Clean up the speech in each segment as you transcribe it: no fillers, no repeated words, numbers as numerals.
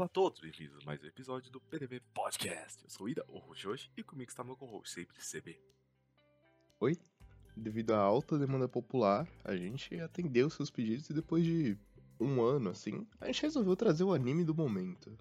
Olá a todos, bem-vindos a mais um episódio do PDV Podcast. Eu sou o Ida, o host hoje, e comigo está meu co-host, sempre CB. Oi? Devido à alta demanda popular, a gente atendeu seus pedidos e depois de um ano, assim, a gente resolveu trazer o anime do momento.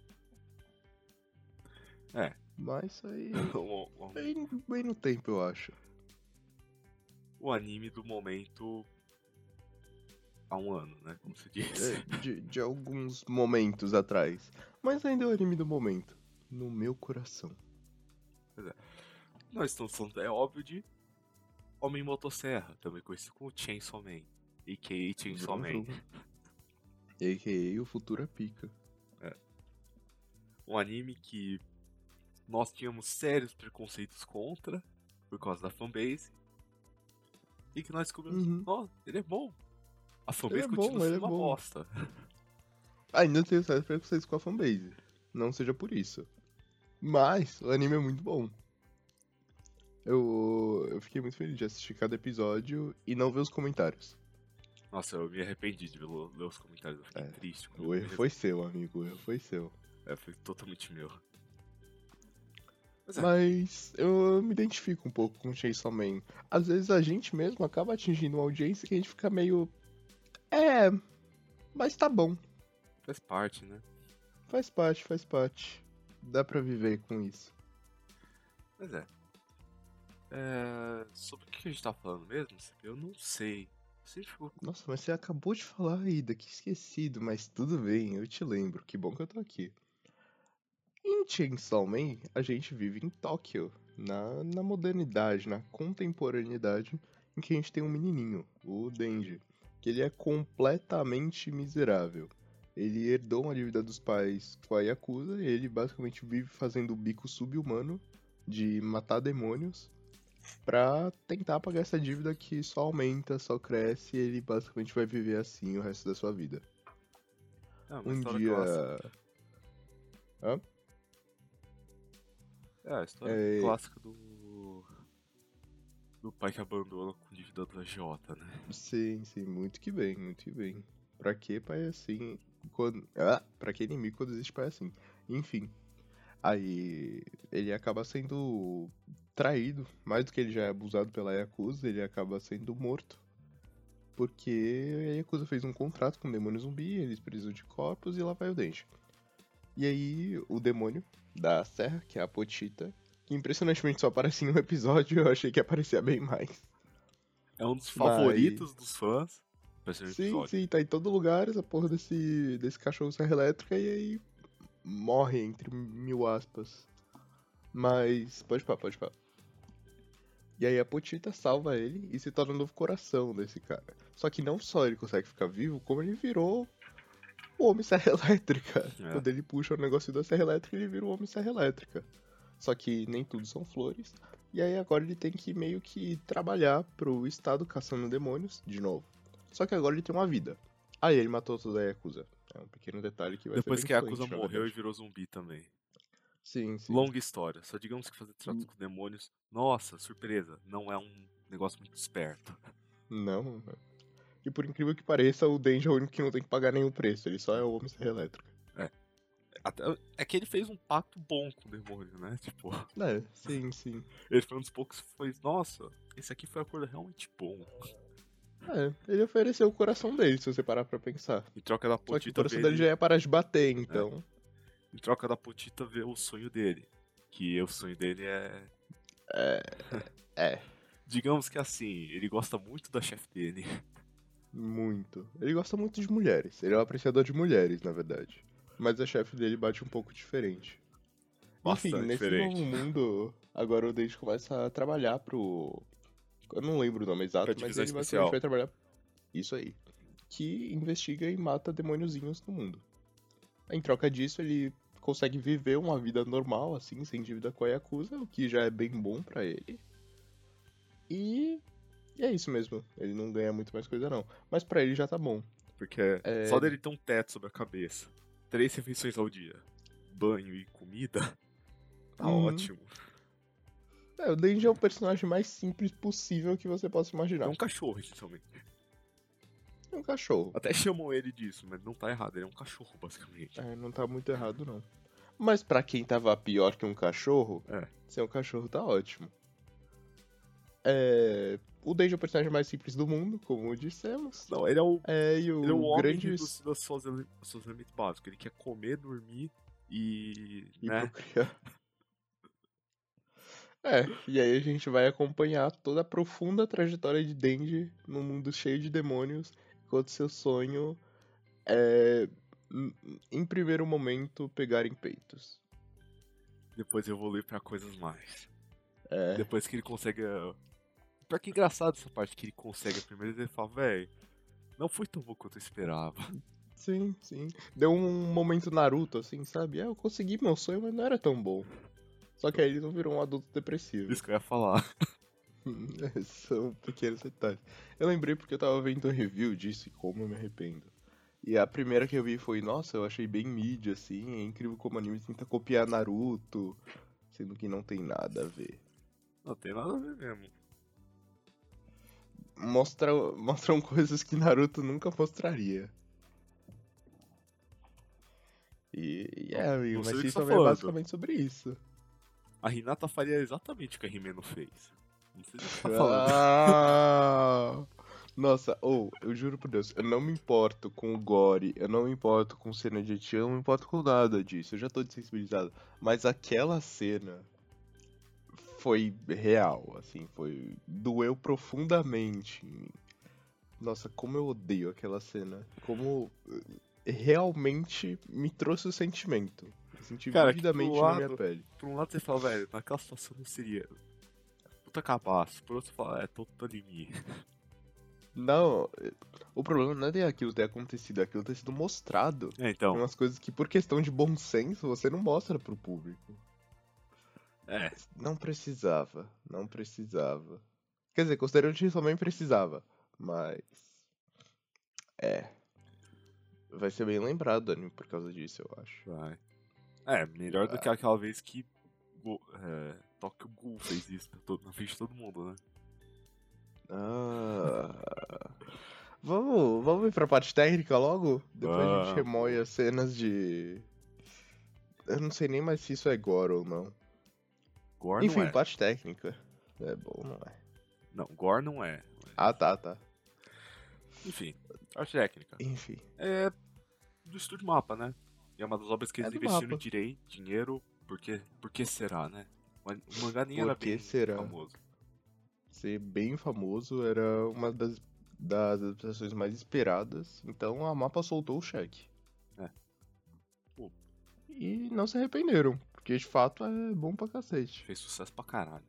É. Mas aí, o, bem no tempo, eu acho. o anime do momento há um ano, né? Como se diz. De alguns momentos atrás. Mas ainda é o anime do momento. No meu coração. Pois é. Nós estamos falando, é óbvio, de Homem Motosserra, também conhecido como Chainsaw Man, a.k.a. Chainsaw Vrum, Man. vrum. A.k.a. o futuro é pica. Um anime que nós tínhamos sérios preconceitos contra, por causa da fanbase, e que nós descobrimos, nossa, ele é bom. A fanbase continua sendo uma bosta. Ainda tenho sérios preconceitos com a fanbase. Não seja por isso. Mas o anime é muito bom. Eu fiquei muito feliz de assistir cada episódio e não ver os comentários. Nossa, eu me arrependi de ler os comentários, eu fiquei triste. O erro foi seu, amigo, o erro foi seu. Foi totalmente meu. Mas eu me identifico um pouco com o Chainsaw Man. Às vezes a gente mesmo acaba atingindo uma audiência que a gente fica meio... mas tá bom. Faz parte, né? Faz parte. Dá pra viver com isso. Mas sobre o que a gente tá falando mesmo? Eu não sei. Nossa, mas você acabou de falar, Ida, que esquecido, mas tudo bem, eu te lembro, que bom que eu tô aqui. Em Chainsaw Man, a gente vive em Tóquio, na modernidade, na contemporaneidade, em que a gente tem um menininho, o Denji, que ele é completamente miserável. Ele herdou uma dívida dos pais com a Yakuza e ele basicamente vive fazendo o bico sub-humano de matar demônios pra tentar pagar essa dívida que só aumenta, só cresce e ele basicamente vai viver assim o resto da sua vida. Uma Um história dia... clássica. Hã? A história clássica do pai que abandona com dívida do agiota, né? Sim, muito que bem, muito que bem. Pra que pai assim? Pra que inimigo quando existe pai assim? Enfim. Aí ele acaba sendo traído, mais do que ele já é abusado pela Yakuza, ele acaba sendo morto. Porque a Yakuza fez um contrato com o demônio zumbi, eles precisam de corpos e lá vai o Denji. E aí o demônio da serra, que é a Pochita, que impressionantemente só aparece em um episódio, eu achei que aparecia bem mais. É um dos favoritos dos fãs. Sim, tá em todo lugar essa porra desse cachorro serra elétrica e aí morre entre mil aspas. Mas pode pá. E aí a Pochita salva ele e se torna o novo coração desse cara. Só que não só ele consegue ficar vivo, como ele virou o Homem Serra Elétrica. Quando ele puxa o negócio da Serra Elétrica, ele vira o Homem Serra Elétrica. Só que nem tudo são flores. E aí agora ele tem que meio que trabalhar pro Estado caçando demônios, de novo. Só que agora ele tem uma vida. Aí ele matou toda a Yakuza. É um pequeno detalhe que vai Depois ser bem que a Yakuza morreu e virou zumbi também. Sim. Longa história. Só digamos que fazer tratos com demônios... Nossa, surpresa. Não é um negócio muito esperto. Não. E por incrível que pareça, o Denji é o único que não tem que pagar nenhum preço. Ele só é o Homem Serra Elétrica. É que ele fez um pacto bom com o demônio, né? Tipo... Sim. Ele foi um dos poucos que foi... Nossa, esse aqui foi um acordo realmente bom. Ele ofereceu o coração dele, se você parar pra pensar. Em troca da Pochita, só que o coração dele já ia parar de bater, então... Em troca da Pochita ver o sonho dele. Que o sonho dele Digamos que assim, ele gosta muito da chefe dele. Muito. Ele gosta muito de mulheres. Ele é um apreciador de mulheres, na verdade. Mas a chefe dele bate um pouco diferente. Bastante Enfim, nesse diferente. novo mundo, agora o Denji começa a trabalhar pro... Eu não lembro o nome exato, mas ele basicamente vai trabalhar... Isso aí. Que investiga e mata demôniozinhos no mundo. Em troca disso, ele consegue viver uma vida normal, assim, sem dívida com a Yakuza, o que já é bem bom pra ele. E é isso mesmo. Ele não ganha muito mais coisa, não. Mas pra ele já tá bom. Porque só dele ter um teto sobre a cabeça, 3 refeições ao dia, banho e comida, tá ótimo. O Denji é o personagem mais simples possível que você possa imaginar. É um cachorro, essencialmente. É um cachorro. Até chamam ele disso, mas não tá errado, ele é um cachorro, basicamente. Não tá muito errado, não. Mas pra quem tava pior que um cachorro, ser um cachorro tá ótimo. O Denji é o personagem mais simples do mundo, como dissemos. Não, ele é o, ele é o homem grande... dos seus elementos básicos. Ele quer comer, dormir e né? Procriar. E aí a gente vai acompanhar toda a profunda trajetória de Denji num mundo cheio de demônios, enquanto seu sonho é, em primeiro momento, pegar em peitos. Depois evoluir pra coisas mais. Depois que ele consegue... Pior que engraçado essa parte que ele consegue primeiro, ele fala, velho, não foi tão bom quanto eu esperava. Sim. Deu um momento Naruto, assim, sabe? Eu consegui meu sonho, mas não era tão bom. Só que aí ele não virou um adulto depressivo. Isso que eu ia falar. São pequenos detalhes. Eu lembrei porque eu tava vendo um review disso e como eu me arrependo. E a primeira que eu vi foi, nossa, eu achei bem mid, assim, é incrível como o anime tenta copiar Naruto, sendo que não tem nada a ver. Não tem nada a ver mesmo. Mostram coisas que Naruto nunca mostraria. Amigo, mas isso também é basicamente sobre isso. A Hinata faria exatamente o que a Himeno fez. Não sei o que você tá falando. Nossa, eu juro por Deus, eu não me importo com o gore, eu não me importo com cena de eti, eu não me importo com nada disso, eu já tô desensibilizado. Mas aquela cena foi real, assim, doeu profundamente em mim. Nossa, como eu odeio aquela cena. Como realmente me trouxe o sentimento. Eu senti vividamente na minha pele. Por um lado você fala, velho, naquela situação não seria puta cabaço. Por outro você fala, tô em mim. Não, o problema não é ter aquilo ter acontecido, é aquilo ter sido mostrado. Então. Umas coisas que por questão de bom senso você não mostra pro público. Não precisava. Quer dizer, considerando que também precisava. Mas... vai ser bem lembrado, anime, por causa disso, eu acho. Vai. Melhor do que aquela vez que Tokyo Ghoul fez isso na frente de todo mundo, né? Vamos ir pra parte técnica logo? Depois a gente remoe as cenas de... Eu não sei nem mais se isso é gore ou não. Gore Enfim, não é. parte técnica. É bom, não é? Não, gore não é. Tá. Enfim, parte técnica. Enfim. É do Estúdio Mapa, né? E é uma das obras que eles investiram dinheiro, por que será, né? O mangá nem era bem famoso. Ser bem famoso era uma das adaptações mais esperadas, então a Mapa soltou o cheque. E não se arrependeram, porque de fato é bom pra cacete. Fez sucesso pra caralho.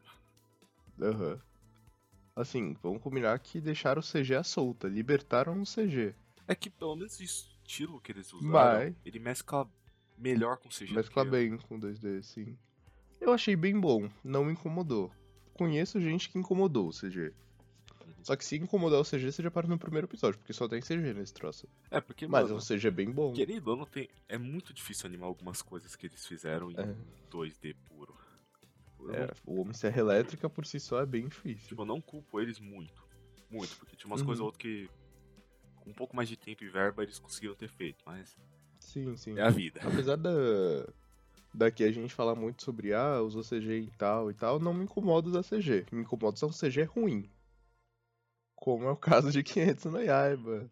Assim, vamos combinar que deixaram o CG à solta, libertaram o CG. É que pelo menos o estilo que eles usaram, ele mescla melhor com o CG. Mescla bem com 2D, sim. Eu achei bem bom, não me incomodou. Conheço gente que incomodou o CG. Só que se incomodar o CG, você já para no primeiro episódio, porque só tem CG nesse troço. Porque, mas é um CG bem bom. Querendo ou não, é muito difícil animar algumas coisas que eles fizeram em 2D puro. O Homem Serra Elétrica por si só é bem difícil. Tipo, eu não culpo eles muito. Muito, porque tinha umas coisas ou outras que com um pouco mais de tempo e verba eles conseguiram ter feito, mas... Sim. É a vida. Apesar daqui a gente falar muito sobre, usou CG e tal, não me incomoda da CG. Me incomoda se é um CG ruim. Como é o caso de Kimetsu no Yaiba.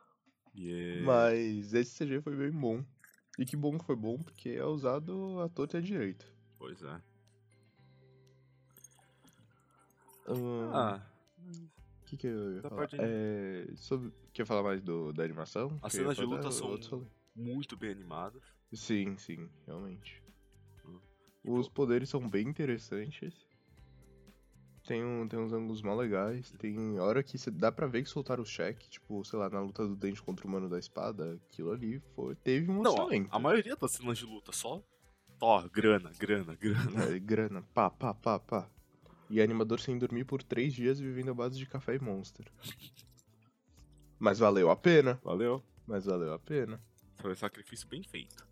Mas esse CG foi bem bom. E que bom que foi bom, porque é usado à torta e à direita. Pois é. Que eu ia falar? Quer falar mais da animação? As cenas de luta são muito bem animadas. Sim, realmente. Os poderes são bem interessantes. Tem uns ângulos mal legais. Tem hora que dá pra ver que soltaram o cheque. Tipo, sei lá, na luta do Dente contra o Mano da Espada. Aquilo ali teve um orçamento. A maioria das cenas de luta só... grana. Grana, pá. E animador sem dormir por 3 dias vivendo à base de café e Monster. Mas valeu a pena. Mas valeu a pena. Foi um sacrifício bem feito.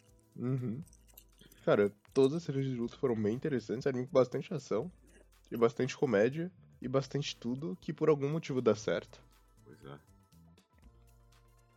Cara, todas as cenas de luta foram bem interessantes. Anime com bastante ação. E bastante comédia. E bastante tudo que por algum motivo dá certo. Pois é.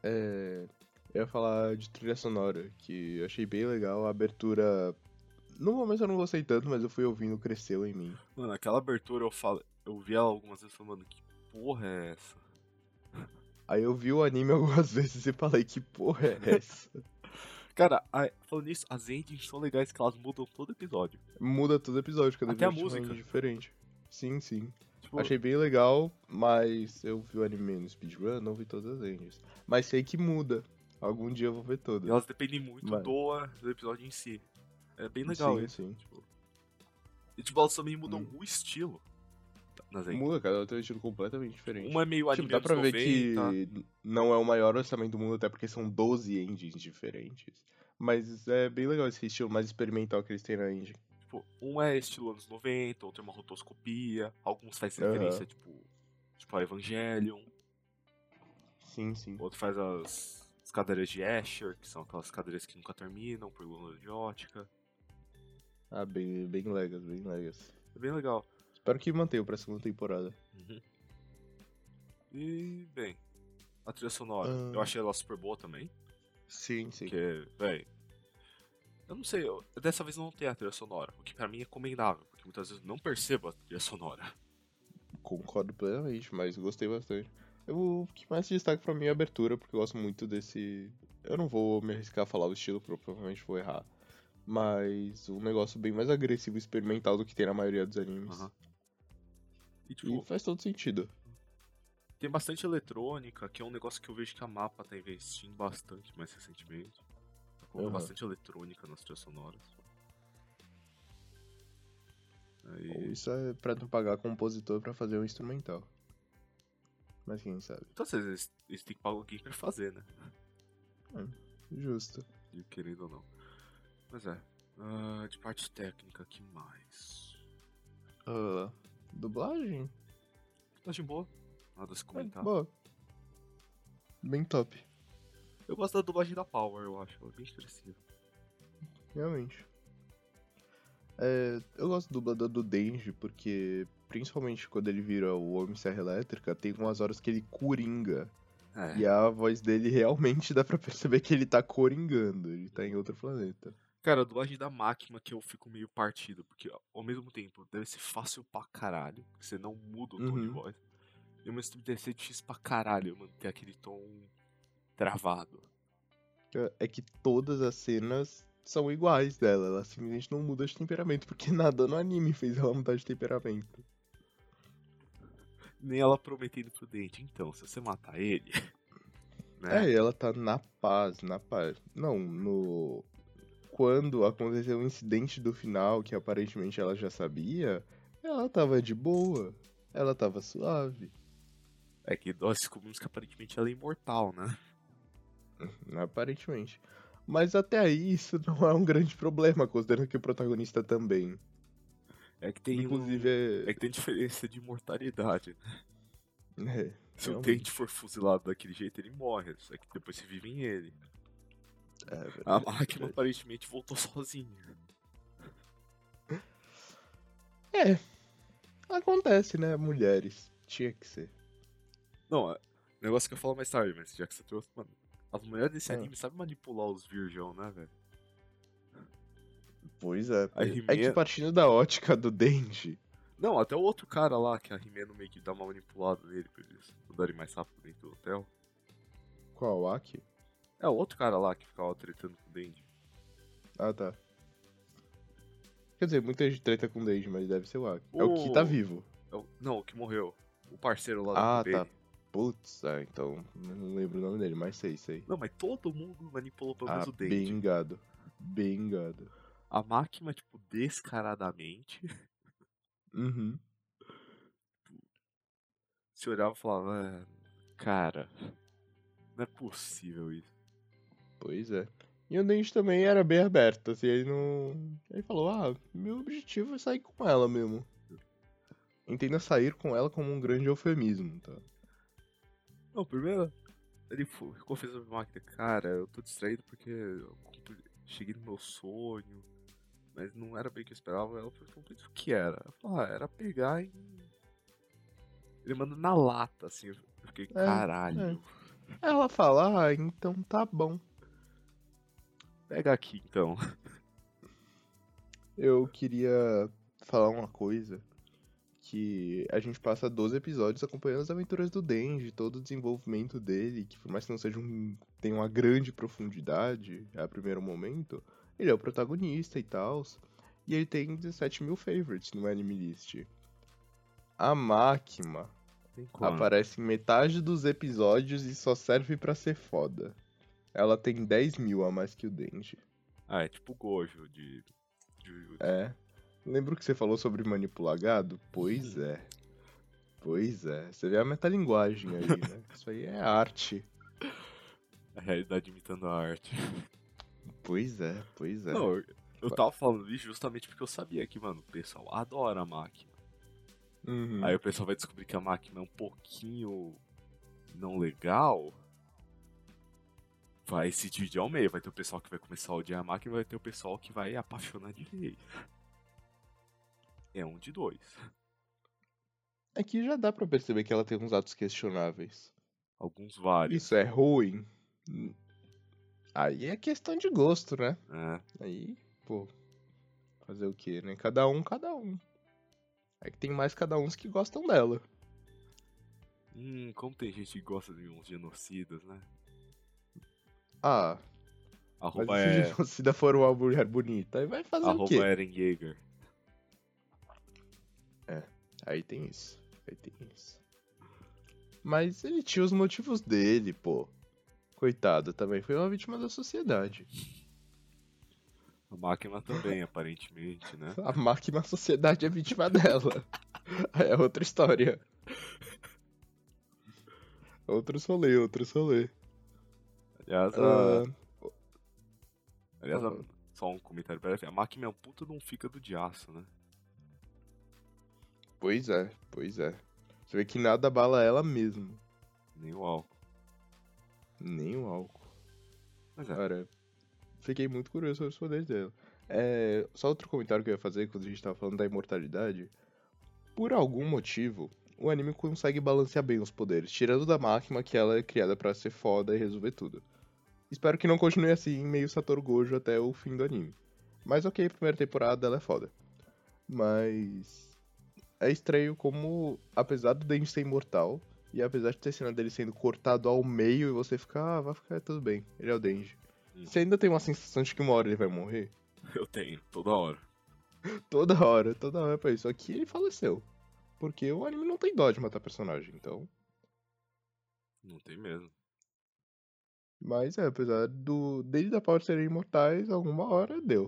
Eu ia falar de trilha sonora, que eu achei bem legal. A abertura. No momento eu não gostei tanto, mas eu fui ouvindo, cresceu em mim. Mano, aquela abertura eu vi ela algumas vezes falando, mano, que porra é essa? Aí eu vi o anime algumas vezes e falei, que porra é essa? Cara, falando nisso, as endings são legais que elas mudam todo episódio. Muda todo episódio, cada Até a vez tem uma música. ending diferente. Sim, sim. Tipo, Achei bem legal, mas eu vi o anime no speedrun, não vi todas as endings. Mas sei que muda. Algum dia eu vou ver e todas. elas dependem muito Mas... do episódio em si. É bem legal Sim, isso. sim. Tipo, e tipo, elas também mudam Hum. o estilo nas endings. Muda, cada um tem um estilo completamente diferente. Uma é meio Tipo, anime dá anos pra ver 90. que não é o maior orçamento do mundo, até porque são 12 engines diferentes. Mas é bem legal esse estilo mais experimental que eles têm na engine. Tipo, um é estilo anos 90, outro é uma rotoscopia. Alguns faz Aham. referência, tipo a Evangelion. Sim, sim. Outro faz as cadeiras de Escher, que são aquelas cadeiras que nunca terminam por luna de ótica. Ah, bem legas, bem legas. É bem legal. Espero que mantenha pra segunda temporada. Uhum. E, bem, a trilha sonora. Eu achei ela super boa também. Sim, sim. Porque, véi, eu não sei, dessa vez não tem a trilha sonora, o que pra mim é comendável, porque muitas vezes eu não percebo a trilha sonora. Concordo plenamente, mas gostei bastante. O que mais se destaca pra mim é a abertura, porque eu gosto muito desse. Eu não vou me arriscar a falar o estilo, porque eu provavelmente vou errar. Mas um negócio bem mais agressivo e experimental do que tem na maioria dos animes. Uhum. E, E tipo, faz todo sentido. tem bastante eletrônica, que é um negócio que eu vejo que a Mapa tá investindo bastante mais recentemente. Tá colocando bastante eletrônica nas trilhas sonoras. Ou Aí... isso é pra não pagar compositor pra fazer um instrumental. Mas quem sabe? Então, às vezes, eles têm que pagar alguém pra fazer, né? Justo. E querendo ou não. Mas de parte técnica, que mais? Dublagem? Dublagem boa, nada a se comentar. Boa. Bem top. Eu gosto da dublagem da Power, eu acho, ela é bem expressiva. Realmente. Eu gosto do dublador do Denji, porque principalmente quando ele vira o Homem Serra Elétrica, tem umas horas que ele coringa. É. E a voz dele realmente dá pra perceber que ele tá coringando, ele tá em outro planeta. Cara, a dublagem da máquina que eu fico meio partido, porque ao mesmo tempo deve ser fácil pra caralho, porque você não muda o tom de voz. E ao mesmo tempo deve ser difícil pra caralho manter aquele tom travado. É que todas as cenas são iguais dela, ela simplesmente não muda de temperamento, porque nada no anime fez ela mudar de temperamento. Nem ela prometendo pro dente, então, se você matar ele. Né? Ela tá na paz, na paz. Não, no. Quando aconteceu o incidente do final, que aparentemente ela já sabia, ela tava de boa. Ela tava suave. É que nós descobrimos que aparentemente ela é imortal, né? Aparentemente. Mas até aí isso não é um grande problema, considerando que o protagonista também. É que tem Inclusive É que tem diferença de mortalidade, né? Se o realmente. dente for fuzilado daquele jeito, ele morre. Só que depois se vive em ele. Verdade, A máquina verdade. aparentemente voltou sozinha. Acontece, né? Mulheres. Tinha que ser. Não, negócio que eu falo mais tarde, mas já que você trouxe, mano. As mulheres desse Ah. anime sabem manipular os virgão, né, velho? Pois é. A É que He-Man... partindo da ótica do Denji. Não, até o outro cara lá, que a He-Man meio que dá uma manipulada nele pra eles andarem mais rápido dentro do hotel. Qual o Aki? É, o outro cara lá que ficava tretando com o Denji. Ah, tá. Quer dizer, muita gente treta com o Denji, mas deve ser o Aki. É o que tá vivo. Não, o que morreu. O parceiro lá Ah, da tá. Kubei. Putz, então não lembro o nome dele, mas sei. Não, mas todo mundo manipulou pelo menos o Denji. Bem gado. A máquina, tipo, descaradamente, Uhum. se olhava e falava, cara, não é possível isso. Pois é. E o Denji também era bem aberto, assim, ele não. Ele falou, meu objetivo é sair com ela mesmo. Entenda sair com ela como um grande eufemismo, tá? Não, primeiro, ele confessou pra máquina, cara, eu tô distraído porque eu cheguei no meu sonho, mas não era bem o que eu esperava. Ela perguntou o que era. Eu falei, era pegar e... Ele manda na lata, assim, eu fiquei, caralho. Ela fala, então tá bom. Pega aqui, então. Eu queria falar uma coisa, que a gente passa 12 episódios acompanhando as aventuras do Denji, todo o desenvolvimento dele, que por mais que não seja tenha uma grande profundidade a primeiro momento, ele é o protagonista e tal. E ele tem 17 mil favorites no Anime List. A Máquina Tem quanto? aparece em metade dos episódios e só serve pra ser foda. Ela tem 10 mil a mais que o Denji. Ah, é tipo Gojo de Jujutsu. É. Lembra que você falou sobre manipular gado? Pois é. Pois é. Você vê a metalinguagem aí, né? Isso aí é arte. A realidade imitando a arte. Pois é, pois é. Não, eu tava falando isso justamente porque eu sabia que, mano, o pessoal adora a máquina. Uhum. Aí o pessoal vai descobrir que a máquina é um pouquinho não legal. Vai se dividir ao meio. Vai ter o pessoal que vai começar a odiar a máquina e vai ter o pessoal que vai apaixonar de vez. É um de dois. Aqui já dá pra perceber que ela tem uns atos questionáveis. Alguns vários. Isso é ruim? Aí é questão de gosto, né? É. Aí, pô, fazer o quê, né? Cada um, cada um. É que tem mais cada uns que gostam dela. Como tem gente que gosta de uns genocidas, né? Ah, mas e Arroba se é. genocida for uma mulher bonita? Aí vai fazer o Arroba quê? Eren Yeager. É, aí tem isso. Aí tem isso. Mas ele tinha os motivos dele, pô. Coitado, também foi uma vítima da sociedade. A máquina também, aparentemente, né? A máquina, a sociedade é vítima dela. É outra história. Outro rolê, outro rolê. Aliás, a. Ah, Aliás, só um comentário breve. A máquina é um puta de um fígado de aço, né? pois é, pois é. Você vê que nada abala ela mesmo. Nem o álcool. Nem o álcool. Mas é. Cara, fiquei muito curioso sobre os poderes dela. É, só outro comentário que eu ia fazer quando a gente tava falando da imortalidade. Por algum motivo, o anime consegue balancear bem os poderes, tirando da máquina que ela é criada pra ser foda e resolver tudo. Espero que não continue assim, meio Satoru Gojo até o fim do anime. Mas ok, a primeira temporada ela é foda. Mas é estranho como, apesar do Denji ser imortal, e apesar de ter cena dele sendo cortado ao meio e você ficar, vai ficar tudo bem, ele é o Denji. Você ainda tem uma sensação de que uma hora ele vai morrer? Eu tenho, toda hora. Toda hora pra isso. Aqui ele faleceu. Porque o anime não tem dó de matar personagem, então. Não tem mesmo. Mas é, apesar dele e da Power serem imortais, alguma hora deu.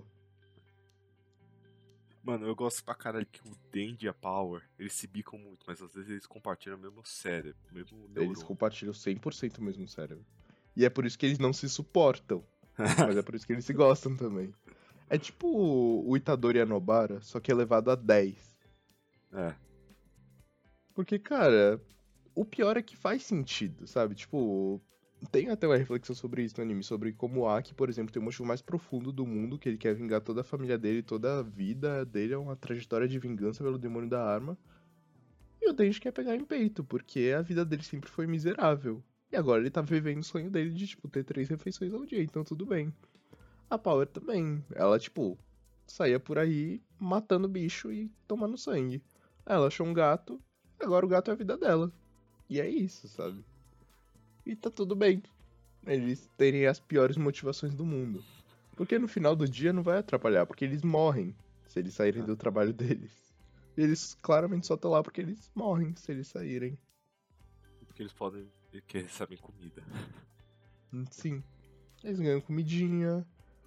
Mano, eu gosto pra caralho que o Denji e a Power, eles se bicam muito, mas às vezes eles compartilham o mesmo cérebro, o mesmo Eles neurônio. compartilham 100% o mesmo cérebro. E é por isso que eles não se suportam. Mas é por isso que eles se gostam também. É tipo o Itadori e a Nobara, só que elevado a 10. É. Porque, cara, o pior é que faz sentido, sabe? Tipo, tem até uma reflexão sobre isso no anime, sobre como o Aki, por exemplo, tem o motivo mais profundo do mundo, que ele quer vingar toda a família dele, toda a vida dele é uma trajetória de vingança pelo demônio da arma. E o Denji quer pegar em peito, porque a vida dele sempre foi miserável. E agora ele tá vivendo o sonho dele de, tipo, ter 3 refeições ao dia, então tudo bem. A Power também. Ela, tipo, saía por aí matando bicho e tomando sangue. Ela achou um gato, agora o gato é a vida dela. E é isso, sabe? E tá tudo bem. Eles terem as piores motivações do mundo. Porque no final do dia não vai atrapalhar, porque eles morrem se eles saírem É. do trabalho deles. E eles claramente só estão lá porque eles morrem se eles saírem. Porque eles podem. Que recebem comida. Sim. Eles ganham comidinha.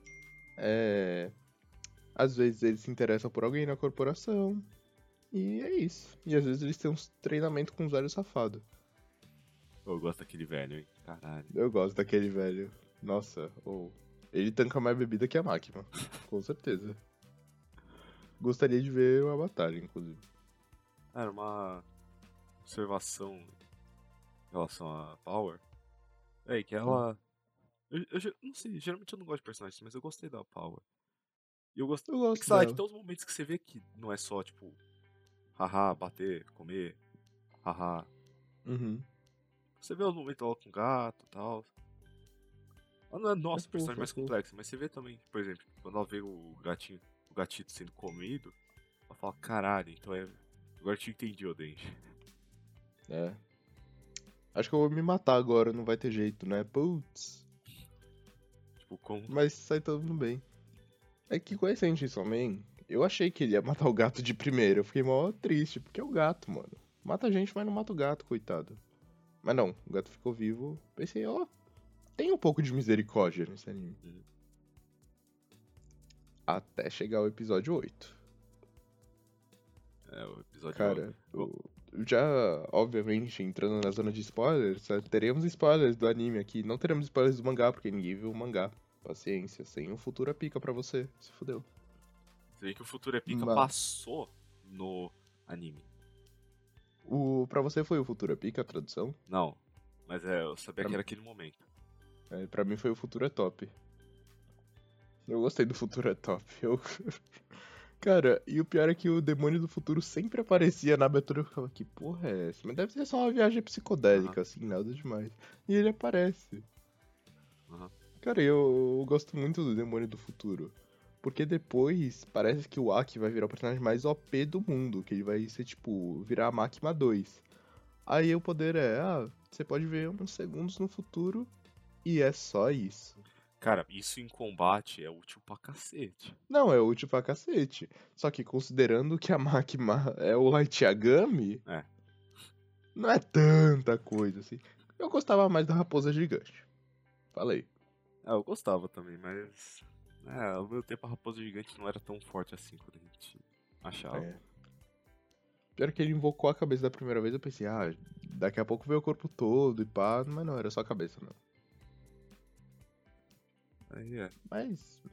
Às vezes eles se interessam por alguém na corporação. E é isso. E às vezes eles têm uns treinamentos com uns velhos safados. Eu gosto daquele velho, hein? Caralho. Eu gosto daquele velho. Nossa, ele tanca mais bebida que a máquina. Com certeza. Gostaria de ver uma batalha, inclusive. Era uma observação em relação a Power. É, que ela. Não sei, geralmente eu não gosto de personagens, mas eu gostei da Power. E eu gosto. Eu É que, gosto sabe, que dela. tem uns momentos que você vê que não é só, tipo, haha, bater, comer, haha. Uhum. Você vê os momentos lá com o gato e tal. Ela não é, nossa, o personagem mais complexo, mas você vê também, por exemplo, quando ela vê o gatito sendo comido, ela fala, caralho, então é. Agora eu te entendi, Odenji. É. Acho que eu vou me matar agora, não vai ter jeito, né? Putz. Tipo, como. Mas sai todo mundo bem. É que com esse Chainsaw Man, eu achei que ele ia matar o gato de primeira. Eu fiquei mó triste, porque é o gato, mano. Mata a gente, mas não mata o gato, coitado. Mas não, o gato ficou vivo. Pensei, ó, tem um pouco de misericórdia nesse anime. Até chegar o episódio 8. É, o episódio. Cara, já, obviamente, entrando na zona de spoilers, teremos spoilers do anime aqui. Não teremos spoilers do mangá, porque ninguém viu o mangá. Paciência, sem o futuro é pica pra você. Se fudeu. Você vê que o Futuro é Pica passou no anime. Pra você foi o futuro é pica a tradução? Não, mas eu sabia que era aquele momento. Pra mim foi o futuro é top. Eu gostei do futuro é top. Cara, e o pior é que o demônio do futuro sempre aparecia na abertura. Eu ficava, que porra é essa? Mas deve ser só uma viagem psicodélica, assim, nada demais. E ele aparece. Cara, eu gosto muito do demônio do futuro. Porque depois parece que o Aki vai virar o personagem mais OP do mundo. Que ele vai ser, tipo, virar a Máquina 2. Aí o poder você pode ver uns segundos no futuro e é só isso. Cara, isso em combate é útil pra cacete. Não, é útil pra cacete. Só que considerando que a Makima é o Light Yagami, não é tanta coisa assim. Eu gostava mais da Raposa Gigante. Falei. Eu gostava também, mas. Ao meu tempo a Raposa Gigante não era tão forte assim quando a gente achava. Pior que ele invocou a cabeça da primeira vez, eu pensei, daqui a pouco veio o corpo todo e pá, mas não, era só a cabeça, não. Aí é. Mas.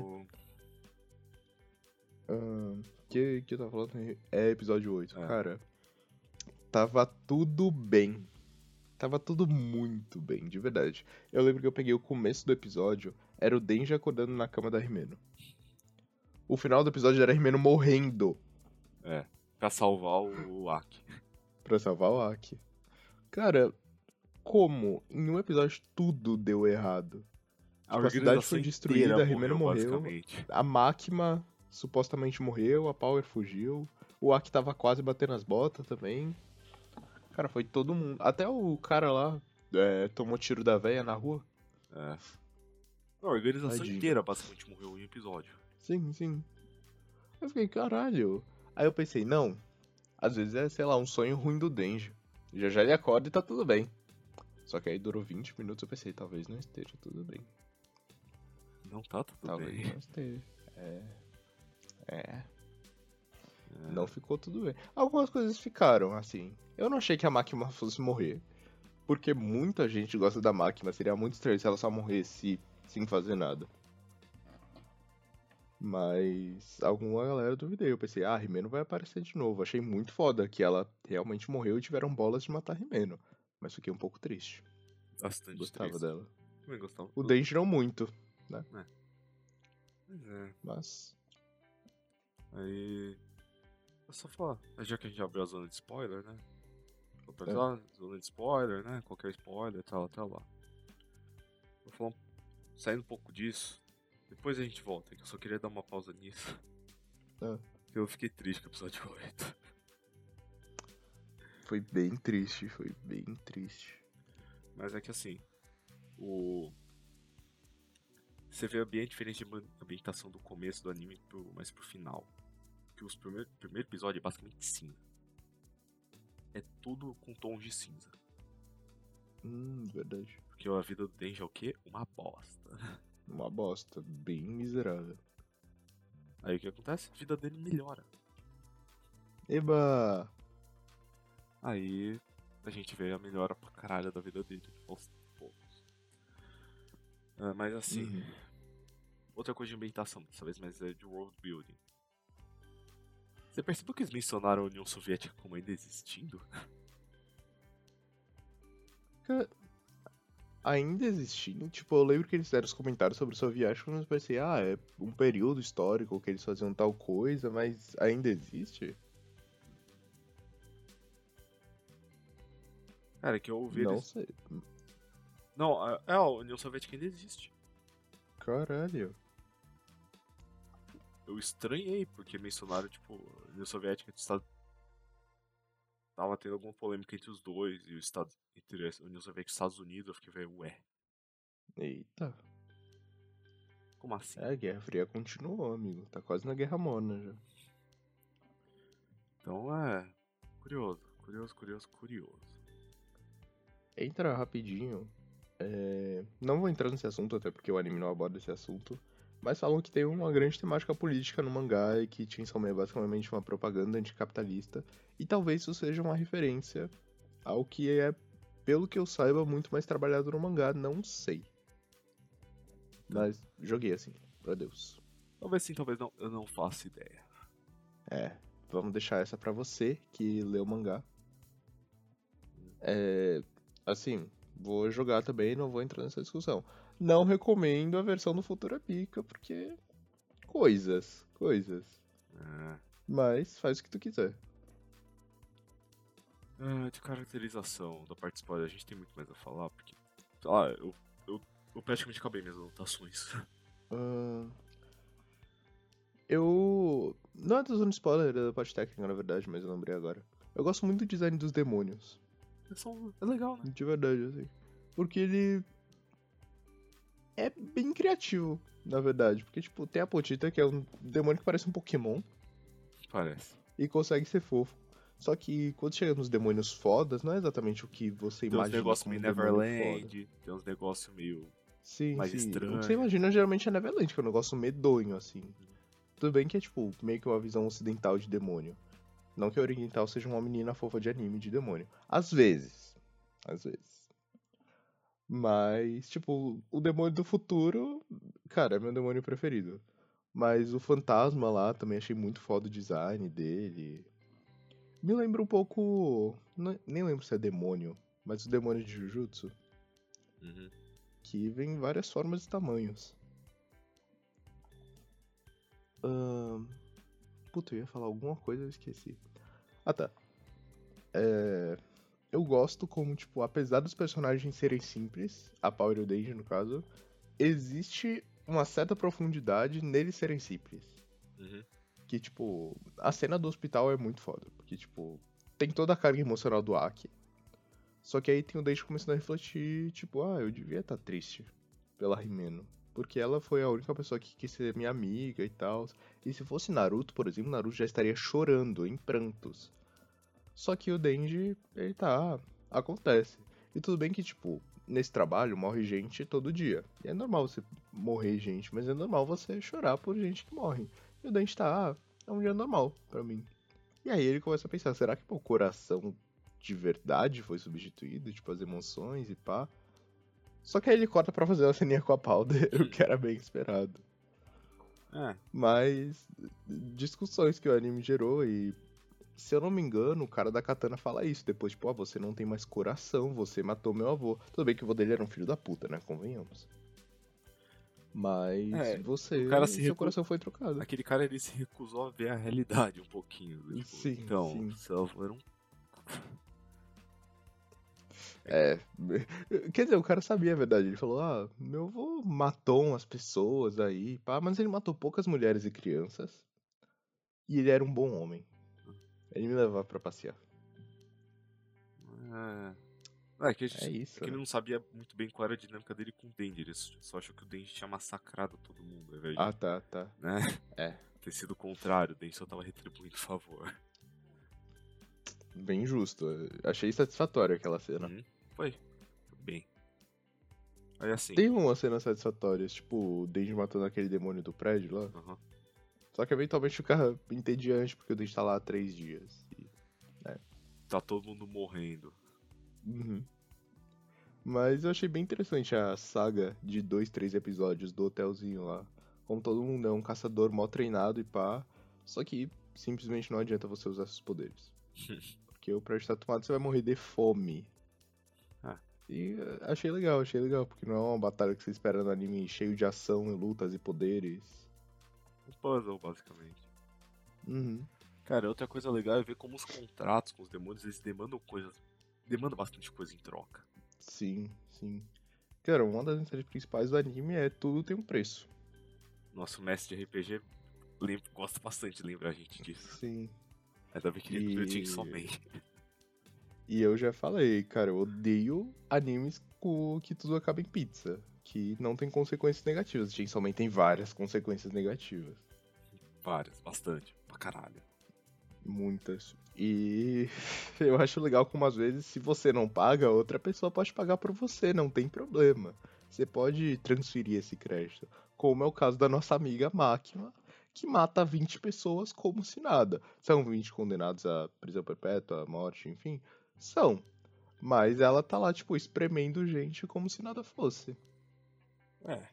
Que eu tava falando é episódio 8. Cara, tava tudo bem. Tava tudo muito bem, de verdade. Eu lembro que eu peguei o começo do episódio, era o Denji acordando na cama da Rimeno. O final do episódio era a Rimeno morrendo. Pra salvar o Aki. Pra salvar o Aki. Cara, como em um episódio tudo deu errado? A cidade foi destruída, a Rimeno morreu, a Makima supostamente morreu, a Power fugiu, o Aki tava quase batendo as botas também. Cara, foi todo mundo. Até o cara lá tomou tiro da véia na rua. A organização inteira basicamente morreu em um episódio. Sim, sim. Eu fiquei, caralho. Aí eu pensei, não. Às vezes é, sei lá, um sonho ruim do Denji. Já já ele acorda e tá tudo bem. Só que aí durou 20 minutos, eu pensei, talvez não esteja tudo bem. Não tá tudo talvez bem. Talvez não esteja. Não ficou tudo bem. Algumas coisas ficaram, assim. Eu não achei que a Makima fosse morrer. Porque muita gente gosta da Makima. Seria muito estranho se ela só morresse sem fazer nada. Mas alguma galera duvidei. Eu pensei, a Rimeno vai aparecer de novo. Achei muito foda que ela realmente morreu e tiveram bolas de matar a Rimeno. Mas fiquei um pouco triste. Bastante gostava triste. dela. Também gostava. O Denji não muito, né? Mas. Aí. É só falar. Já que a gente abriu a zona de spoiler, né? Zona de spoiler, né? Qualquer spoiler, tal lá. Vou falar saindo um pouco disso. Depois a gente volta, que eu só queria dar uma pausa nisso. Eu fiquei triste com o episódio 8. Foi bem triste, foi bem triste. Mas é que assim, você vê bem a diferença de ambientação do começo do anime mais pro final. Que os primeiro episódio é basicamente cinza. É tudo com tons de cinza. Verdade. Porque a vida do Denji é o quê? Uma bosta. Uma bosta, bem miserável. Aí o que acontece? A vida dele melhora. Eba! Aí a gente vê a melhora pra caralho da vida dele aos poucos. Mas assim, outra coisa de ambientação dessa vez, mas é de world building. Você percebeu que eles mencionaram a União Soviética como ainda existindo? Ainda existindo? Tipo, eu lembro que eles fizeram os comentários sobre os soviéticos, mas eu pensei, é um período histórico que eles faziam tal coisa, mas ainda existe? Cara, que eu ouvi Não eles... sei. Não, a União Soviética ainda existe. Caralho. Eu estranhei, porque mencionaram, tipo, a União Soviética e os Estados... Tava tendo alguma polêmica entre os dois, e os Estados... entre a União Soviética e os Estados Unidos, eu fiquei, velho, ué, Eita. como assim? É, a Guerra Fria continuou, amigo. Tá quase na Guerra Morna já. Então curioso. Entra rapidinho. Não vou entrar nesse assunto, até porque o anime não aborda esse assunto. Mas falam que tem uma grande temática política no mangá e que Chainsaw Man é basicamente uma propaganda anticapitalista. E talvez isso seja uma referência ao que é, pelo que eu saiba, muito mais trabalhado no mangá. Não sei. Mas joguei assim, pra Deus. Talvez sim, talvez não, eu não faço ideia. Vamos deixar essa pra você que lê o mangá. Assim, vou jogar também, não vou entrar nessa discussão. Não recomendo a versão do Futuro Pica, porque coisas. É, Mas faz o que tu quiser. de caracterização da parte spoiler, a gente tem muito mais a falar, porque, sei lá, eu praticamente acabei minhas anotações. Ahn, eu. Não é da zona spoiler, é da parte técnica, na verdade, mas eu lembrei agora. Eu gosto muito do design dos demônios. É legal, né? De verdade, assim. Porque ele é bem criativo, na verdade. Porque, tipo, tem a Potita, que é um demônio que parece um Pokémon Parece. e consegue ser fofo. Só que quando chega nos demônios fodas, não é exatamente o que você Tem uns imagina negócios como meio um demônio foda. Neverland, tem uns negócios meio Sim, mais sim. O que você estranhos. imagina geralmente é Neverland, que é um negócio medonho, assim. Tudo bem que é, tipo, meio que uma visão ocidental de demônio. Não que o oriental seja uma menina fofa de anime de demônio. Às vezes. Às vezes. Mas, tipo, o demônio do futuro, cara, é meu demônio preferido. Mas o fantasma lá também achei muito foda o design dele. Me lembra um pouco. Nem lembro se é demônio, mas o demônio de Jujutsu, Uhum. que vem em várias formas e tamanhos. Puta, eu ia falar alguma coisa e eu esqueci. Ah, tá. Eu gosto como, tipo, apesar dos personagens serem simples, a Power e o Denji, no caso, existe uma certa profundidade neles serem simples. Uhum. Que, tipo, a cena do hospital é muito foda. Porque, tipo, tem toda a carga emocional do Aki. Só que aí tem o Denji começando a refletir, tipo, eu devia estar triste pela Rimeno. Porque ela foi a única pessoa que quis ser minha amiga e tal. E se fosse Naruto, por exemplo, Naruto já estaria chorando, em prantos. Só que o Denji, ele tá. Acontece. E tudo bem que, tipo, nesse trabalho morre gente todo dia. E é normal você morrer gente, mas é normal você chorar por gente que morre. E o Denji tá, é um dia normal pra mim. E aí ele começa a pensar, será que o coração de verdade foi substituído? Tipo, as emoções e pá. Só que aí ele corta pra fazer uma ceninha com a Powder, o que era bem esperado. É, Mas discussões que o anime gerou e se eu não me engano, o cara da katana fala isso. Depois, tipo, você não tem mais coração, você matou meu avô. Tudo bem que o vô dele era um filho da puta, né? Convenhamos. Mas o cara seu coração foi trocado. aquele cara ele se recusou a ver a realidade um pouquinho. Tipo, Sim, então, sim. seu avô era um... É. Quer dizer, o cara sabia a verdade. Ele falou: meu avô matou umas pessoas aí, pá, mas ele matou poucas mulheres e crianças. E ele era um bom homem. Ele me levava pra passear. É É que isso, ele né? não sabia muito bem qual era a dinâmica dele com o Denji. Ele só achou que o Denji tinha massacrado todo mundo, ao invés de, Tá. né, É. ter sido o contrário. O Denji só tava retribuindo o favor. Bem justo. Achei satisfatório aquela cena. Foi bem. Aí assim, Tem umas cenas satisfatórias, tipo o Denji matando aquele demônio do prédio lá. aham. Só que eventualmente fica entediante porque o Denji tá lá há 3 dias. Tá todo mundo morrendo. Uhum. Mas eu achei bem interessante a saga de 2, 3 episódios do hotelzinho lá. Como todo mundo é um caçador mal treinado e pá. Só que simplesmente não adianta você usar seus poderes. Porque o prédio tá tomado, você vai morrer de fome. Ah, E achei legal, porque não é uma batalha que você espera no anime cheio de ação, e lutas e poderes. um puzzle, basicamente. Uhum. Cara, outra coisa legal é ver como os contratos com os demônios, eles demandam coisas demanda bastante coisa em troca. Sim, sim. Cara, uma das mensagens principais do anime é tudo tem um preço. Nosso mestre de RPG gosta bastante de lembrar a gente disso. Sim. Ainda bem que ele não viu Chainsaw Man. E eu já falei, cara, eu odeio animes que tudo acaba em pizza. Que não tem consequências negativas. Chainsaw Man tem várias consequências negativas. Várias, bastante, pra caralho. Muitas. E eu acho legal como às vezes, se você não paga, outra pessoa pode pagar por você, não tem problema. Você pode transferir esse crédito. Como é o caso da nossa amiga Máquina, que mata 20 pessoas como se nada. São 20 condenados à prisão perpétua, à morte, enfim. São. Mas ela tá lá, tipo, espremendo gente como se nada fosse. É.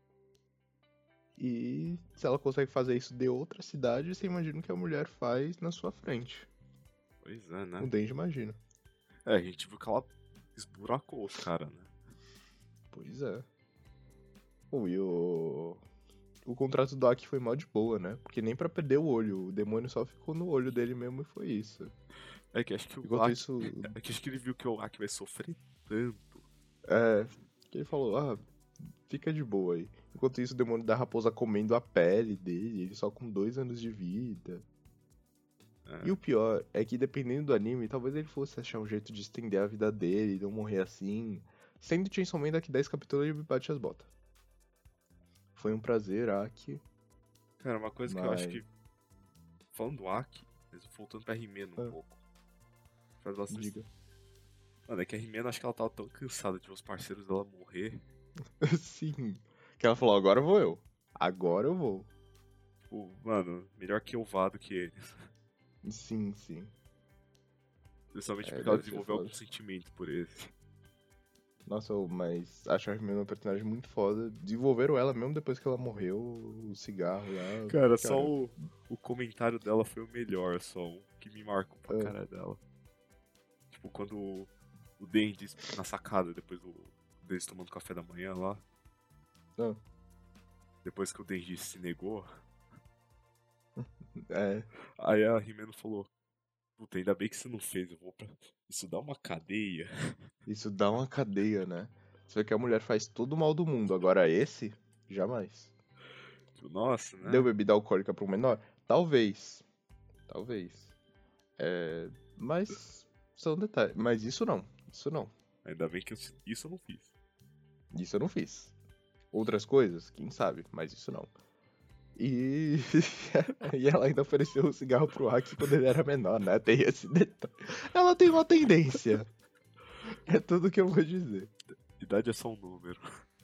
E se ela consegue fazer isso de outra cidade, você imagina o que a mulher faz na sua frente. Pois é, né? O Denji imagina. É, a gente viu que ela esburacou os caras, né? Pois é. Pô, e o contrato do Aki foi mal de boa, né? Porque nem pra perder o olho, o demônio só ficou no olho dele mesmo e foi isso. É que acho que o Enquanto Aki... isso. É que acho que ele viu que o Aki vai sofrer tanto. É. Que ele falou, fica de boa aí. Enquanto isso, o demônio da raposa comendo a pele dele, ele só com 2 anos de vida. É. E o pior é que, dependendo do anime, talvez ele fosse achar um jeito de estender a vida dele, não morrer assim. Sendo Chainsaw Man, daqui 10 capítulos ele bate as botas. Foi um prazer, Aki. Cara, uma coisa que eu acho que... Falando do Aki, mas voltando pra Rimeno um pouco. Faz bastante... Diga. Mano, é que a Rimeno, acho que ela tava tão cansada de ver os parceiros dela morrer. Sim. Que ela falou, agora vou eu. Agora eu vou. Tipo, mano, melhor que eu vá do que eles. Sim, sim. Principalmente porque ela desenvolveu algum sentimento por eles. Nossa, mas acho a Hermione uma personagem muito foda. Desenvolveram ela mesmo depois que ela morreu, o cigarro lá. Cara, só o comentário dela foi o melhor, só o que me marcou pra cara dela. Tipo, quando o Denji na sacada, depois deles tomando café da manhã lá. Depois que o Denji se negou. Aí a Rimeno falou: puta, ainda bem que você não fez, eu vou pra. Isso dá uma cadeia. Isso dá uma cadeia, né? Você vê que a mulher faz todo o mal do mundo, agora esse, jamais. Tipo, nossa, né? Deu bebida alcoólica pro menor? Talvez. Talvez. Mas são detalhes. Mas isso não. Isso não. Ainda bem que isso eu não fiz. Isso eu não fiz. Outras coisas, quem sabe, mas isso não. E, e ela ainda ofereceu o cigarro pro Aki quando ele era menor, né? Tem esse detalhe. Ela tem uma tendência. É tudo que eu vou dizer. Idade é só um número.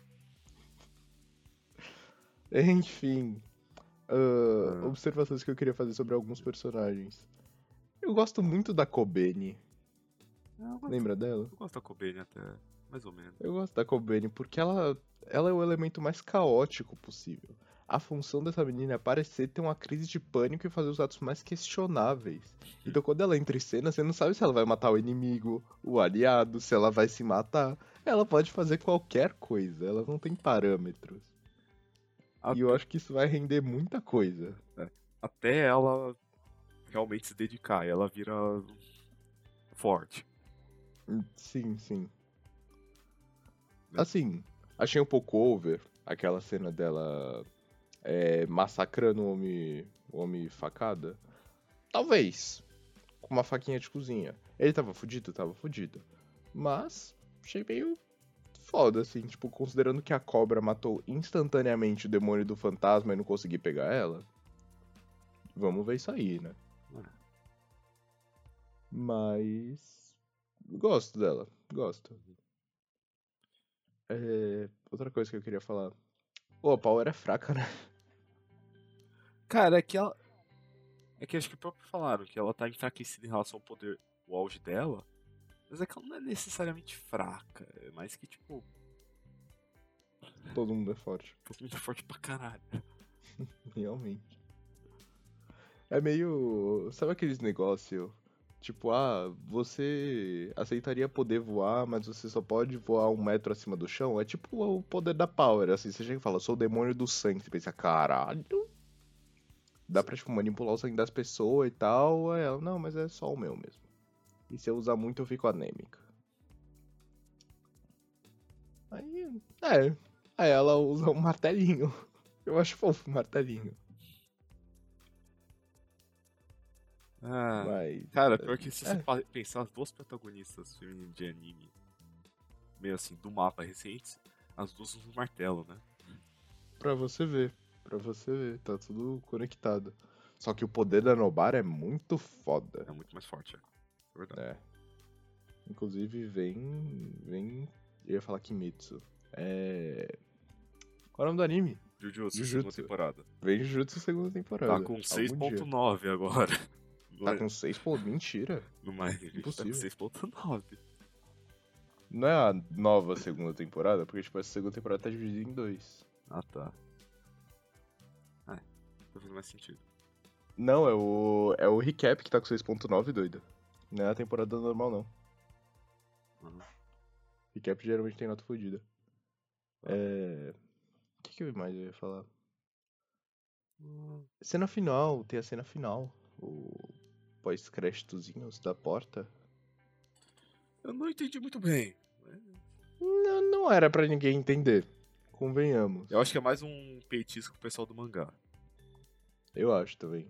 Enfim. Observações que eu queria fazer sobre alguns personagens. Eu gosto muito da Kobeni. Lembra dela? Eu gosto da Kobeni até, mais ou menos. Eu gosto da Kobeni porque ela é o elemento mais caótico possível. A função dessa menina é parecer ter uma crise de pânico e fazer os atos mais questionáveis. Então quando ela entra em cena, você não sabe se ela vai matar o inimigo, o aliado, se ela vai se matar. Ela pode fazer qualquer coisa, ela não tem parâmetros. E eu acho que isso vai render muita coisa. Até ela realmente se dedicar, ela vira forte. Sim, sim. Assim, achei um pouco over aquela cena dela massacrando o homem facada. Talvez. Com uma faquinha de cozinha. Ele tava fudido? Tava fudido. Mas, achei meio foda, assim. Tipo, considerando que a cobra matou instantaneamente o demônio do fantasma e não consegui pegar ela. Vamos ver isso aí, né? Mas... gosto dela. Gosto. Outra coisa que eu queria falar. Pô, a Power é fraca, né? Cara, é que ela... É que acho que próprio falaram que ela tá enfraquecida em relação ao poder, o auge dela. Mas é que ela não é necessariamente fraca. É mais que, tipo... Todo mundo é forte. Todo mundo é forte pra caralho. Realmente. É meio... sabe aqueles negócios? Tipo, você aceitaria poder voar, mas você só pode voar 1 metro acima do chão? É tipo o poder da Power, assim. Você chega e fala, sou o demônio do sangue. Você pensa, caralho... dá pra, tipo, manipular o sangue das pessoas e tal. Aí ela, não, mas é só o meu mesmo. E se eu usar muito, eu fico anêmica. Aí ela usa um martelinho. Eu acho fofo o martelinho. Mas... Cara, pior que se você pensar, as duas protagonistas femininas de anime, meio assim, do mapa recentes, as duas usam um martelo, né? Pra você ver, tá tudo conectado. Só que o poder da Nobara é muito foda. É muito mais forte, é verdade. É. Inclusive, vem... Eu ia falar Kimetsu. Qual é o nome do anime? Jujutsu, segunda temporada. Vem Jujutsu segunda temporada. Tá com 6.9 agora. Tá com 6 pontos? Mentira. No mais, Impossível. tá com 6.9. Não é a nova segunda temporada? Porque, tipo, essa segunda temporada tá dividida em 2. Ah, tá. Tá fazendo mais sentido. Não, é o recap que tá com 6.9, doido. Não é a temporada normal, não. Uhum. Recap geralmente tem nota fodida. O que mais eu ia falar? Cena final, tem a cena final. O pós-créditozinhos da porta. Eu não entendi muito bem. Não era pra ninguém entender. Convenhamos. Eu acho que é mais um peitisco pro pessoal do mangá. Eu acho também.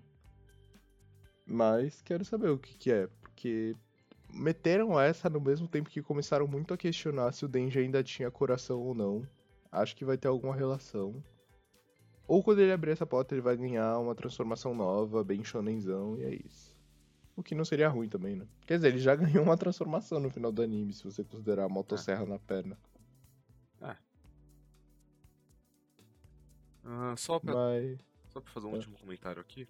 Mas quero saber o que é, porque meteram essa no mesmo tempo que começaram muito a questionar se o Denji ainda tinha coração ou não. Acho que vai ter alguma relação. Ou quando ele abrir essa porta ele vai ganhar uma transformação nova, bem shonenzão, e é isso. O que não seria ruim também, né? Quer dizer, ele já ganhou uma transformação no final do anime, se você considerar a motosserra na perna. Só pra fazer um É. último comentário aqui.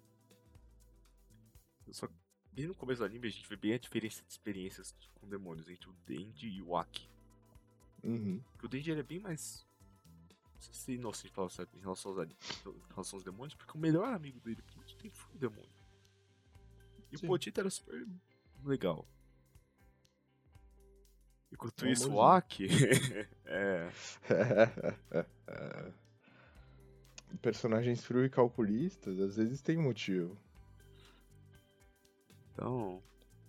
Bem no começo do anime a gente vê bem a diferença de experiências com demônios entre o Denji e o Aki. Uhum. Porque o Denji ele é bem mais... Não sei se inocente falar certo em relação aos demônios, porque o melhor amigo dele por muito tempo foi o demônio. E Sim. o Potito era super legal. Enquanto É isso, o amorzinho. Aki... Personagens frios e calculistas, às vezes tem motivo. Então...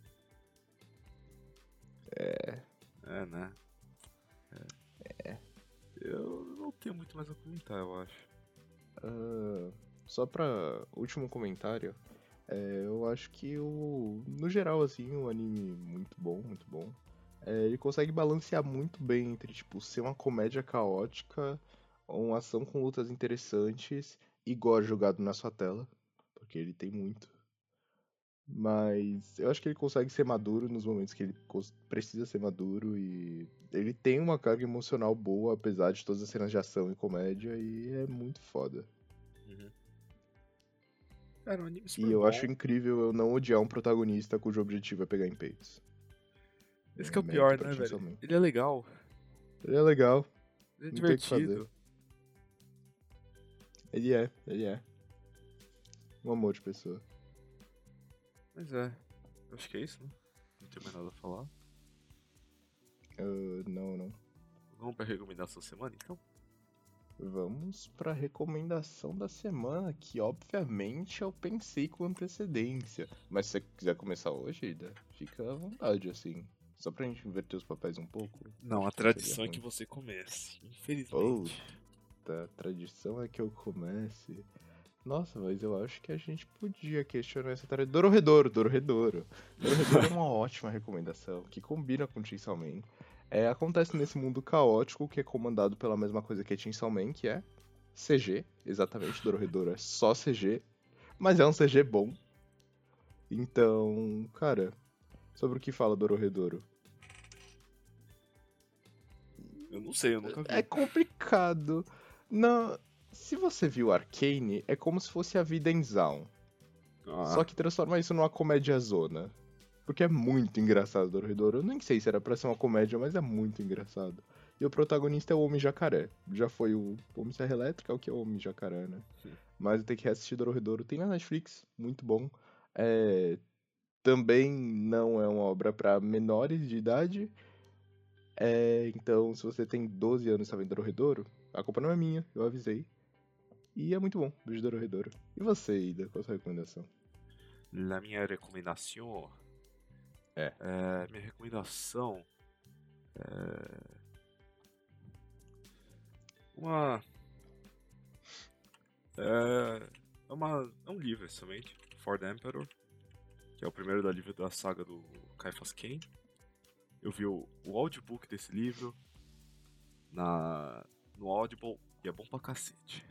né? Eu não tenho muito mais a comentar, eu acho. Só pra último comentário, eu acho que no geral, assim, o anime muito bom, muito bom. Ele consegue balancear muito bem entre, tipo, ser uma comédia caótica, uma ação com lutas interessantes e gore jogado na sua tela, porque ele tem muito. Mas eu acho que ele consegue ser maduro nos momentos que ele precisa ser maduro e ele tem uma carga emocional boa, apesar de todas as cenas de ação e comédia, e é muito foda. Cara, um anime super E eu bom. acho incrível eu não odiar um protagonista cujo objetivo é pegar em peitos. Esse que é o pior, né, velho? Somente. Ele é legal. Ele é legal. Ele é Não tem o que divertido. Ele é. Um amor de pessoa. Mas eu acho que é isso, né? Não tem mais nada a falar. Não. Vamos pra recomendação da semana, então? Vamos pra recomendação da semana, que obviamente eu pensei com antecedência. Mas se você quiser começar hoje, Ida, fica à vontade, assim. Só pra gente inverter os papéis um pouco. Não, a tradição é que você comece, infelizmente. A tradição é que eu comece. Nossa, mas eu acho que a gente podia questionar essa tarefa. Dororedoro. Dororedoro é uma ótima recomendação, que combina com Chainsaw Man. Acontece nesse mundo caótico que é comandado pela mesma coisa que é Chainsaw Man, que é CG, exatamente. Dororedoro é só CG, mas é um CG bom. Então, cara, sobre o que fala Dororedoro? Eu não sei, eu nunca vi. É complicado. Não, se você viu Arcane, é como se fosse a vida em Zaun. Só que transforma isso numa comédia zona. Porque é muito engraçado Dororedoro. Eu nem sei se era pra ser uma comédia, mas é muito engraçado. E o protagonista é o Homem Jacaré. Já foi o Homem Serra Elétrica, o que é o Homem Jacaré, né? Sim. Mas eu tenho que reassistir Dororedoro. Tem na Netflix, muito bom. Também não é uma obra pra menores de idade. Então, se você tem 12 anos e tá vendo Dororedoro, a culpa não é minha, eu avisei. E é muito bom, vejo Dororedoro. E você, Ida, qual a sua recomendação? La minha recomendação Minha recomendação é uma é um livro, somente, For the Emperor, que é o primeiro livro da saga do Caiaphas Cain. Eu vi o audiobook desse livro no Audible e é bom pra cacete.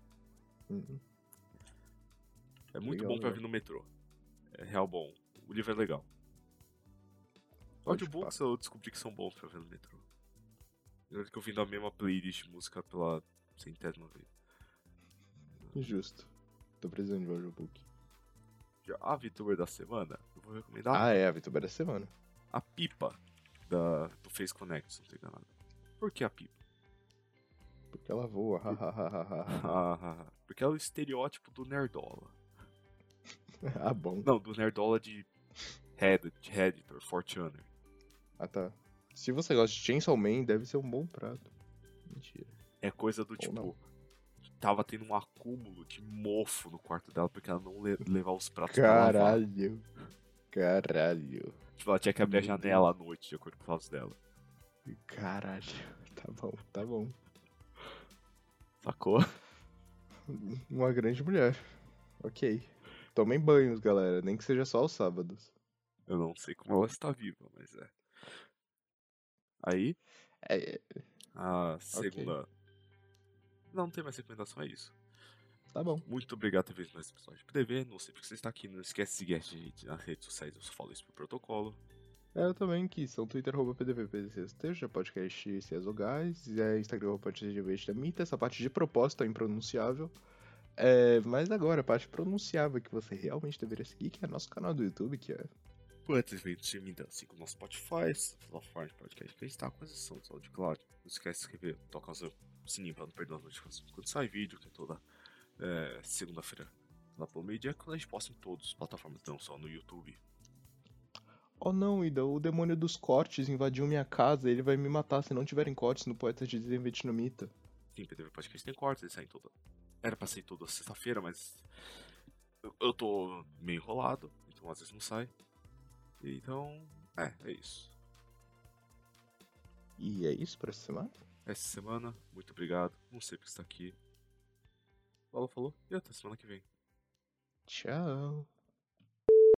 É muito Legal, bom pra vir no metrô. É real bom. O livro é legal. Audiobooks eu descobri que são bons pra ver no metrô. Eu que eu vim da mesma playlist de música pela centésima vez. Justo. Tô precisando de audiobook. Já a VTuber da semana, eu vou recomendar a VTuber da semana. a Pipa do Face Connect, se não tô enganado. Por que a Pipa? Porque ela voa, Porque ela é o estereótipo do nerdola. Bom. Não, do nerdola de Redditor, Fortuner. Tá. Se você gosta de Chainsaw Man, deve ser um bom prato. Mentira. É coisa do tipo... Não. Tava tendo um acúmulo de mofo no quarto dela porque ela não levava os pratos Caralho. pra lavar. Caralho. Tipo, ela tinha que abrir a janela à noite, de acordo com os planos dela. Caralho. Tá bom. Sacou? Uma grande mulher. Ok. Tomem banhos, galera. Nem que seja só aos sábados. Eu não sei como ela está viva, mas é. Aí, a segunda... Ok. Não tem mais recomendação, é isso. Tá bom. Muito obrigado por ter visto mais esse episódio de PDV. Não sei porque você está aqui. Não esquece de seguir a gente nas redes sociais. Eu só falo isso pro protocolo. Eu também, que são Twitter, @pdvpdcsteja, podcast Ciesogás, Instagram, podcast da Mita, essa parte de propósito é impronunciável. Mas agora, a parte pronunciável que você realmente deveria seguir, que é nosso canal do YouTube, que é... Quantos vídeos de Minda, assim, com o nosso Spotify, plataforma de podcast que a gente tá com exceção do SoundCloud. Não esquece de se inscrever, toca o sininho pra não perder as notificações quando sai vídeo, que é toda segunda-feira lá pelo meio-dia, quando a gente posta em todas as plataformas, não só no YouTube. Oh não, Ida, o demônio dos cortes invadiu minha casa, ele vai me matar se não tiverem cortes no Poetas de Dizem Vietnamita. Sim, PDV Podcast tem cortes, eles saem toda... Era pra sair toda sexta-feira, mas... Eu tô meio enrolado, então às vezes não sai. Então, é isso. E é isso pra essa semana? Essa semana, muito obrigado. Não sei porque você tá aqui. Falou. E até semana que vem. Tchau.